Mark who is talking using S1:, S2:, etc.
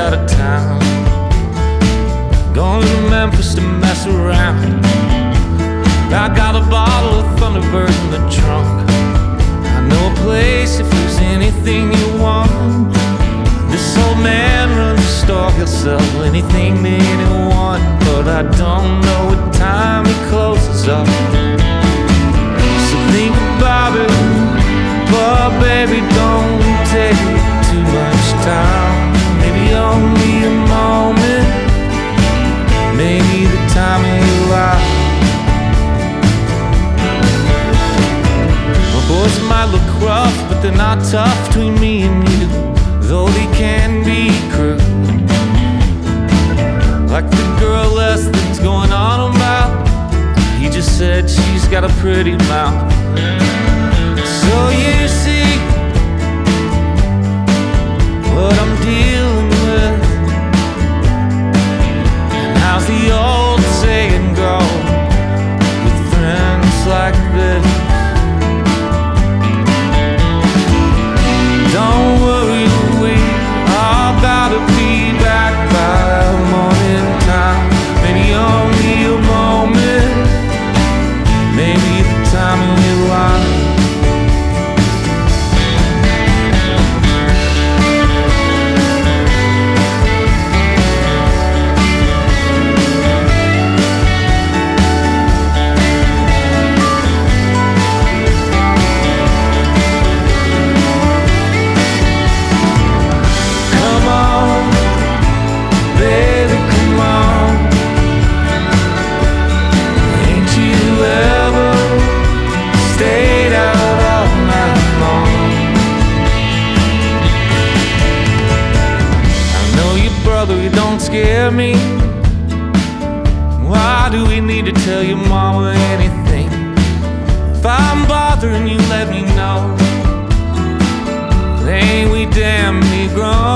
S1: out of town, going to Memphis to mess around. I got a bottle of Thunderbird in the trunk. I know a place if there's anything you want. This old man runs a store, he'll sell anything to anyone, but I don't know what time he closes up. So think about it, but baby, don't take too much time. Maybe only a moment, maybe the time of your life. Well, boys might look rough, but they're not tough between me and you, though they can be cruel. Like the girl Leslie's going on about, he just said she's got a pretty mouth. So you see what I'm dealing with, and how's the old saying go with friends like this? Don't worry, we all gotta be back by morning time. Maybe only a moment, maybe the time in your life. Scare me. Why do we need to tell your mama anything? If I'm bothering you, let me know. Ain't we damn me grown?